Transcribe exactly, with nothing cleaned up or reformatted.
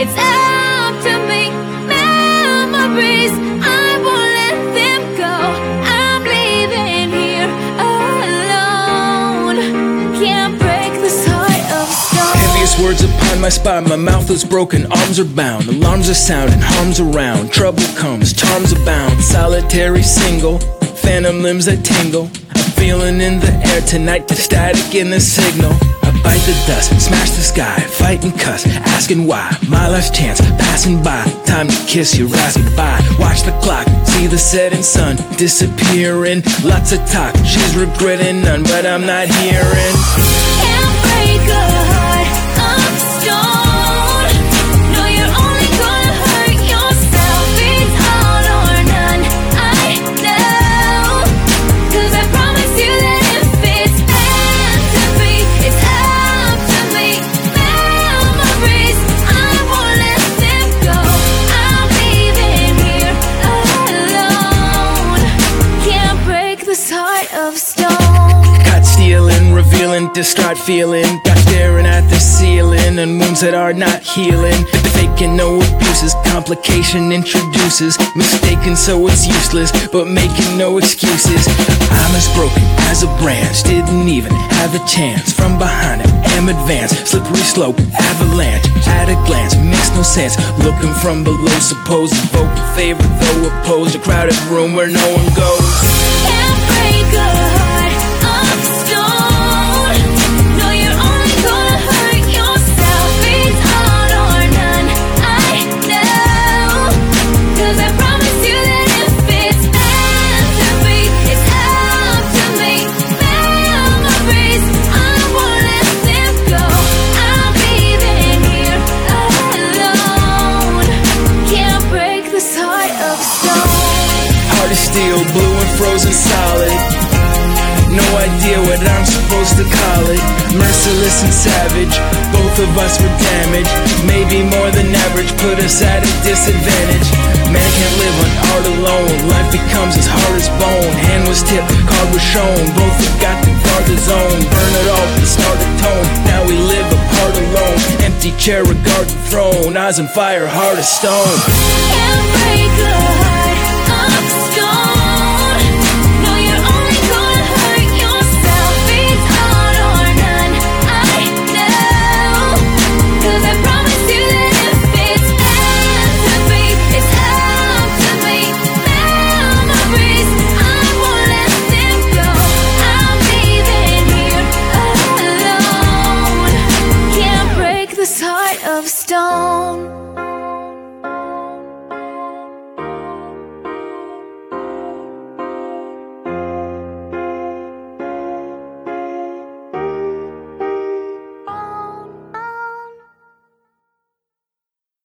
it's up to me. Memories, I won't let them go. I'm leaving here alone. Can't break this heart of stone. Heaviest words upon my spine, my mouth is broken, arms are bound. Alarms are sounding, harm's around. Trouble comes, charms abound. Solitary single, phantom limbs that tingle. I'm feeling in the air tonight, the static in the signal. I bite the dust, smash the sky, fight and cuss, asking why. My last chance, passing by, time to kiss your ass goodbye. Watch the clock, see the setting sun disappearing. Lots of talk, she's regretting none, but I'm not hearing. Can't break a heart of stone. No, you're only gonna hurt yourself. It's all or none, I know. 'Cause I promise you that if it's meant to be, it's up to me. Memories, I won't let them go. I'm leaving here alone. Can't break this heart of stone. Caught stealing, revealing, distraught feeling. Got staring at the ceiling and wounds that are not healing. Faking no abuses, complication introduces. Mistaken so it's useless, but making no excuses. I'm as broken as a branch, didn't even have a chance. From behind it, am advanced, slippery slope, avalanche. At a glance, makes no sense. Looking from below, supposed vote in favor, though opposed. A crowded room where no one goes. Can't break a heart of stone. No, you're only gonna hurt yourself. It's all or none, I know. 'Cause I promise you that if it's meant to be, it's up to me. Memories, I won't let them go. I'm leaving here alone. Can't break this heart of stone. Heart is steel, blue and frozen solid. No idea what I'm supposed to call it. Merciless and savage, both of us were damaged. Maybe more than average, put us at a disadvantage. Man can't live on art alone, life becomes as hard as bone. Hand was tipped, card was shown, both have got the farther zone. Burn it all, the start a tone, now we live apart alone. Empty chair, a garden throne, eyes on fire, heart of stone. Can't break a heart of stone. No, you're only gonna hurt yourself. It's all or none, I know. 'Cause I promise you that if it's meant to be, it's up to me. Memories, I won't let them go. I'm leaving here alone. Can't break this heart of stone.